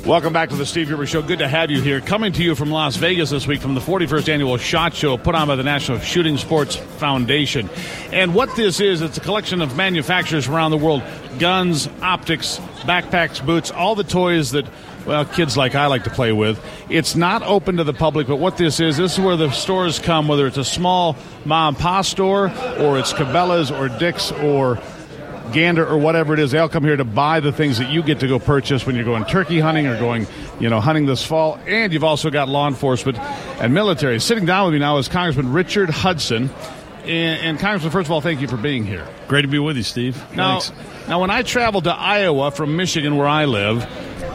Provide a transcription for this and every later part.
Welcome back to the Steve Gruber Show. Good to have you here. Coming to you from Las Vegas this week from the 41st Annual SHOT Show put on by the National Shooting Sports Foundation. And what this is, it's a collection of manufacturers around the world. Guns, optics, backpacks, boots, all the toys that, well, kids like I like to play with. It's not open to the public, but what this is where the stores come, whether it's a small mom and pop store or it's Cabela's or Dick's or Gander or whatever it is. They all come here to buy the things that you get to go purchase when you're going turkey hunting or going, hunting this fall. And you've also got law enforcement and military. Sitting down with me now is Congressman Richard Hudson. And Congressman, first of all, thank you for being here. Great to be with you, Steve. Thanks. Now, when I travel to Iowa from Michigan, where I live,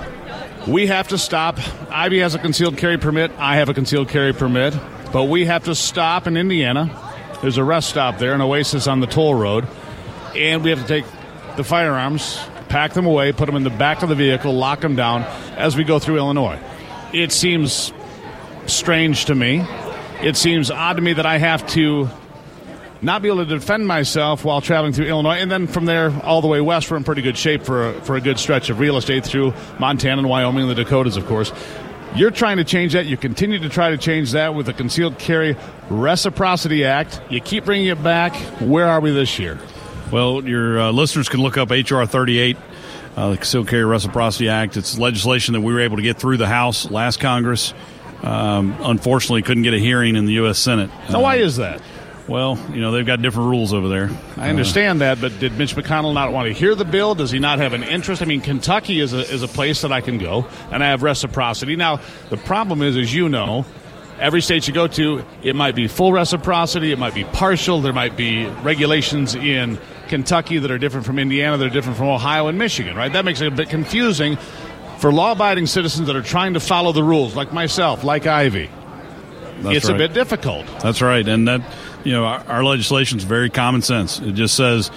we have to stop. Ivy has a concealed carry permit. I have a concealed carry permit. But we have to stop in Indiana. There's a rest stop there, an Oasis on the toll road. And we have to take the firearms, pack them away, put them in the back of the vehicle, lock them down as we go through Illinois. It seems strange to me. It seems odd to me that I have to not be able to defend myself while traveling through Illinois. And then from there all the way west, we're in pretty good shape for a good stretch of real estate through Montana and Wyoming and the Dakotas, of course. You're trying to change that. You continue to try to change that with the Concealed Carry Reciprocity Act. You keep bringing it back. Where are we this year? Well, your listeners can look up H.R. 38, the Concealed Carry Reciprocity Act. It's legislation that we were able to get through the House last Congress. Unfortunately, couldn't get a hearing in the U.S. Senate. Now, why is that? Well, they've got different rules over there. I understand that, but did Mitch McConnell not want to hear the bill? Does he not have an interest? I mean, Kentucky is a place that I can go, and I have reciprocity. Now, the problem is, as you know, every state you go to, it might be full reciprocity, it might be partial, there might be regulations in Kentucky that are different from Indiana, that are different from Ohio and Michigan, right? That makes it a bit confusing for law-abiding citizens that are trying to follow the rules, like myself, like Ivy. It's right. A bit difficult. That's right, and that, our legislation is very common sense. It just says,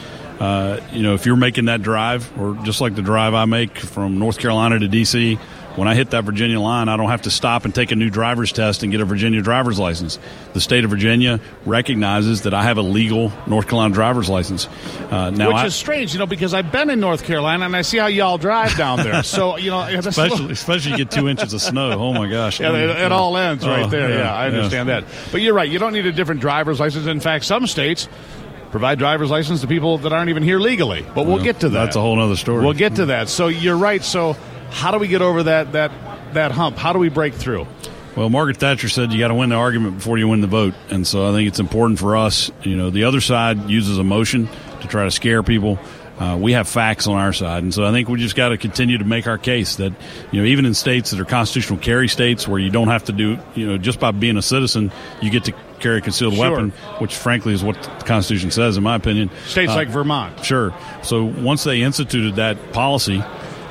if you're making that drive, or just like the drive I make from North Carolina to D.C., when I hit that Virginia line, I don't have to stop and take a new driver's test and get a Virginia driver's license. The state of Virginia recognizes that I have a legal North Carolina driver's license. Which is strange, because I've been in North Carolina and I see how y'all drive down there. So, especially you get 2 inches of snow. Oh my gosh! Yeah, it all ends right there. Yeah, I understand that. But you're right. You don't need a different driver's license. In fact, some states provide driver's license to people that aren't even here legally. But we'll get to that. That's a whole other story. We'll get to that. So you're right. So how do we get over that hump? How do we break through? Well, Margaret Thatcher said you got to win the argument before you win the vote. And so I think it's important for us. The other side uses emotion to try to scare people. We have facts on our side. And so I think we just got to continue to make our case that, even in states that are constitutional carry states where you don't have to do, just by being a citizen, you get to carry a concealed weapon, which frankly is what the Constitution says, in my opinion. States like Vermont. Sure. So once they instituted that policy,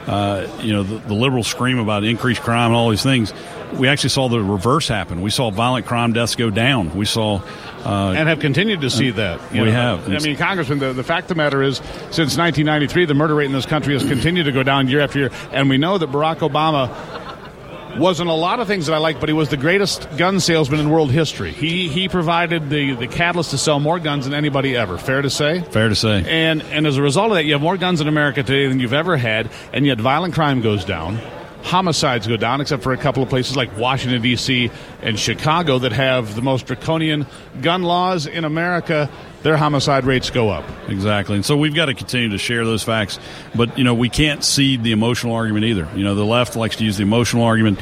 the liberals scream about increased crime and all these things. We actually saw the reverse happen. We saw violent crime deaths go down. We saw... and have continued to see that. We have. I mean, Congressman, the fact of the matter is, since 1993, the murder rate in this country has continued to go down year after year. And we know that Barack Obama wasn't a lot of things that I like, but he was the greatest gun salesman in world history. He provided the catalyst to sell more guns than anybody ever. Fair to say? Fair to say. And as a result of that, you have more guns in America today than you've ever had, and yet violent crime goes down. Homicides go down, except for a couple of places like Washington, D.C. and Chicago that have the most draconian gun laws in America. Their homicide rates go up. Exactly. And so we've got to continue to share those facts. But, we can't cede the emotional argument either. The left likes to use the emotional argument.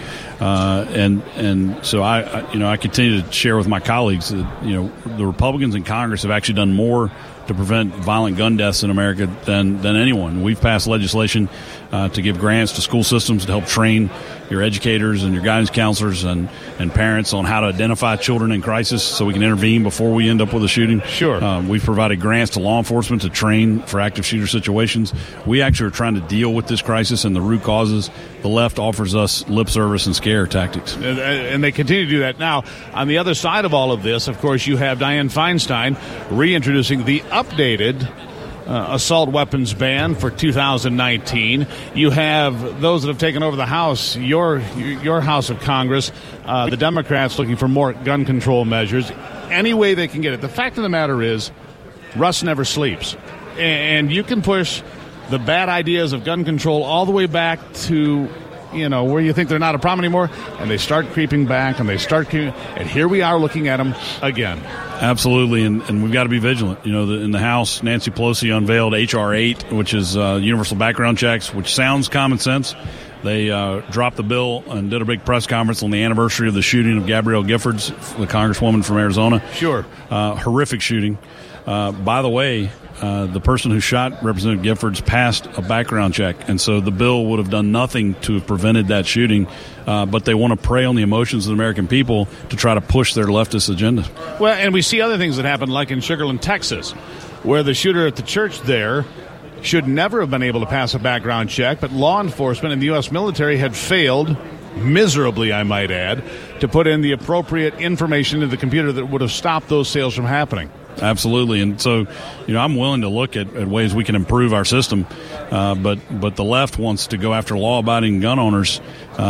And so I continue to share with my colleagues that, the Republicans in Congress have actually done more to prevent violent gun deaths in America than anyone. We've passed legislation to give grants to school systems to help train your educators and your guidance counselors and parents on how to identify children in crisis so we can intervene before we end up with a shooting. Sure. We've provided grants to law enforcement to train for active shooter situations. We actually are trying to deal with this crisis and the root causes. The left offers us lip service and scare tactics. And they continue to do that. Now, on the other side of all of this, of course, you have Dianne Feinstein reintroducing the updated assault weapons ban for 2019. You have those that have taken over the House, your House of Congress, the Democrats looking for more gun control measures. Any way they can get it. The fact of the matter is, Russ never sleeps. And you can push the bad ideas of gun control all the way back to where you think they're not a problem anymore, and they start creeping back, and and here we are looking at them again. Absolutely, and we've got to be vigilant. In the House, Nancy Pelosi unveiled H.R. 8, which is universal background checks, which sounds common sense. They dropped the bill and did a big press conference on the anniversary of the shooting of Gabrielle Giffords, the congresswoman from Arizona. Sure. Horrific shooting. By the way, the person who shot Representative Giffords passed a background check, and so the bill would have done nothing to have prevented that shooting, but they want to prey on the emotions of the American people to try to push their leftist agenda. Well, and we see other things that happen, like in Sugar Land, Texas, where the shooter at the church there should never have been able to pass a background check, but law enforcement and the U.S. military had failed, miserably I might add, to put in the appropriate information in the computer that would have stopped those sales from happening. Absolutely, and so I'm willing to look at ways we can improve our system, but the left wants to go after law-abiding gun owners,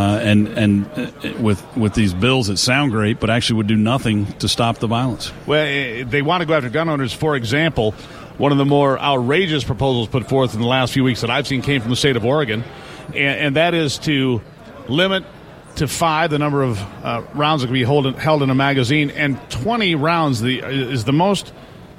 and with these bills that sound great, but actually would do nothing to stop the violence. Well, they want to go after gun owners. For example, one of the more outrageous proposals put forth in the last few weeks that I've seen came from the state of Oregon, and that is to limit to 5 the number of rounds that can be held in a magazine, and 20 rounds is the most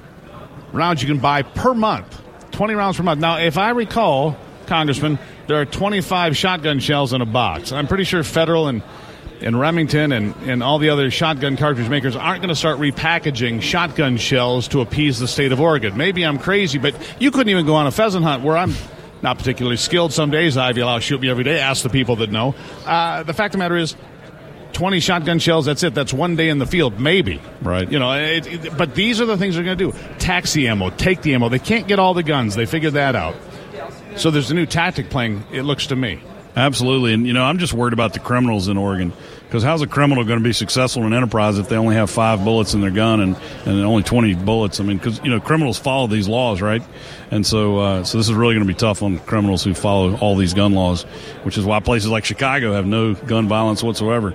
rounds you can buy per month. 20 rounds per month. Now, if I recall, Congressman, there are 25 shotgun shells in a box. I'm pretty sure Federal and Remington and all the other shotgun cartridge makers aren't going to start repackaging shotgun shells to appease the state of Oregon. Maybe I'm crazy, but you couldn't even go on a pheasant hunt where I'm not particularly skilled. Some days Ivy will shoot me every day. Ask the people that know. The fact of the matter is, 20 shotgun shells, that's it. That's one day in the field, maybe. Right. But these are the things they're going to do. Tax the ammo, take the ammo. They can't get all the guns. They figured that out. So there's a new tactic playing, it looks to me. Absolutely. And, I'm just worried about the criminals in Oregon. Because how's a criminal going to be successful in an enterprise if they only have 5 bullets in their gun and only 20 bullets? I mean, because, criminals follow these laws, right? And so this is really going to be tough on criminals who follow all these gun laws, which is why places like Chicago have no gun violence whatsoever.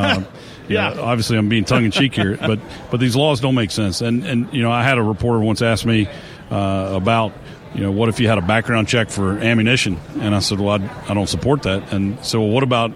Yeah. Obviously, I'm being tongue-in-cheek here, but these laws don't make sense. And I had a reporter once ask me about, what if you had a background check for ammunition? And I said, well, I don't support that. And so what about,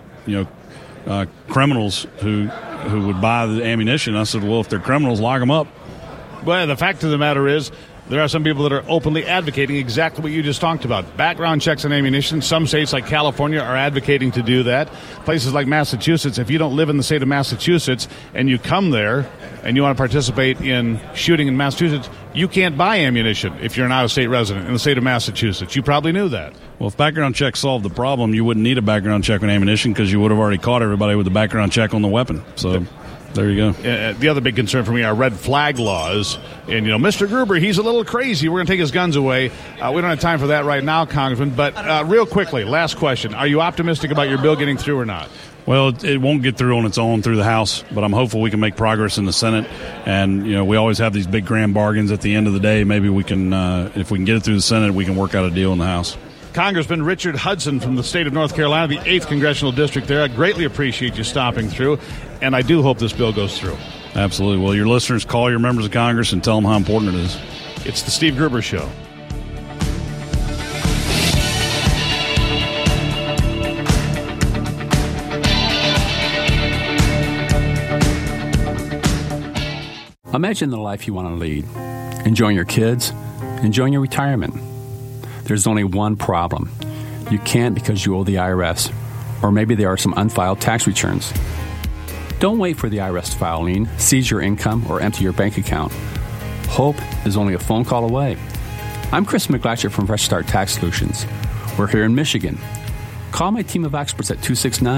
criminals who would buy the ammunition? I said, well, if they're criminals, lock them up. Well, the fact of the matter is, there are some people that are openly advocating exactly what you just talked about. Background checks on ammunition. Some states like California are advocating to do that. Places like Massachusetts, if you don't live in the state of Massachusetts and you come there and you want to participate in shooting in Massachusetts, you can't buy ammunition if you're an out-of-state resident in the state of Massachusetts. You probably knew that. Well, if background checks solved the problem, you wouldn't need a background check on ammunition because you would have already caught everybody with a background check on the weapon. So there you go. The other big concern for me are red flag laws. And, Mr. Gruber, he's a little crazy. We're going to take his guns away. We don't have time for that right now, Congressman. But real quickly, last question. Are you optimistic about your bill getting through or not? Well, it won't get through on its own through the House, but I'm hopeful we can make progress in the Senate. And, we always have these big grand bargains at the end of the day. Maybe we can, if we can get it through the Senate, we can work out a deal in the House. Congressman Richard Hudson from the state of North Carolina, the 8th Congressional District there. I greatly appreciate you stopping through, and I do hope this bill goes through. Absolutely. Well, your listeners, call your members of Congress and tell them how important it is. It's the Steve Gruber Show. Imagine the life you want to lead. Enjoying your kids, enjoying your retirement. There's only one problem. You can't because you owe the IRS, or maybe there are some unfiled tax returns. Don't wait for the IRS to file a lien, seize your income, or empty your bank account. Hope is only a phone call away. I'm Chris McGlatcher from Fresh Start Tax Solutions. We're here in Michigan. Call my team of experts at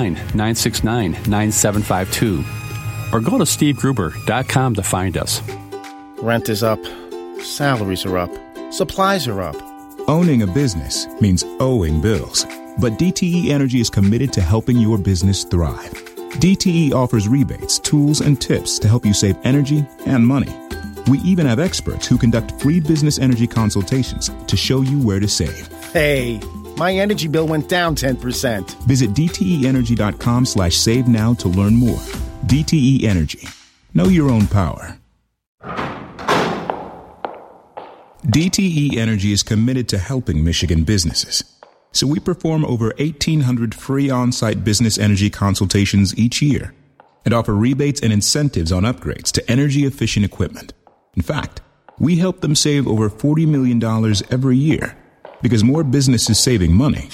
269-969-9752 or go to stevegruber.com to find us. Rent is up. Salaries are up. Supplies are up. Owning a business means owing bills. But DTE Energy is committed to helping your business thrive. DTE offers rebates, tools, and tips to help you save energy and money. We even have experts who conduct free business energy consultations to show you where to save. Hey, my energy bill went down 10%. Visit DTEenergy.com/save now to learn more. DTE Energy. Know your own power. DTE Energy is committed to helping Michigan businesses. So we perform over 1,800 free on-site business energy consultations each year and offer rebates and incentives on upgrades to energy-efficient equipment. In fact, we help them save over $40 million every year because more businesses saving money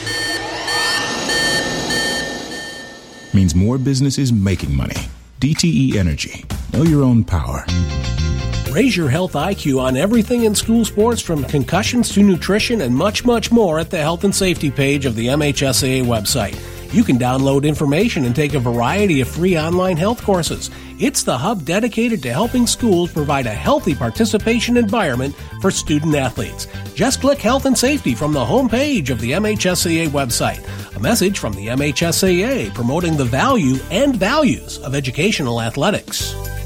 means more businesses making money. DTE Energy. Know your own power. Raise your health IQ on everything in school sports, from concussions to nutrition and much, much more at the health and safety page of the MHSAA website. You can download information and take a variety of free online health courses. It's the hub dedicated to helping schools provide a healthy participation environment for student athletes. Just click Health and Safety from the homepage of the MHSAA website. A message from the MHSAA promoting the value and values of educational athletics.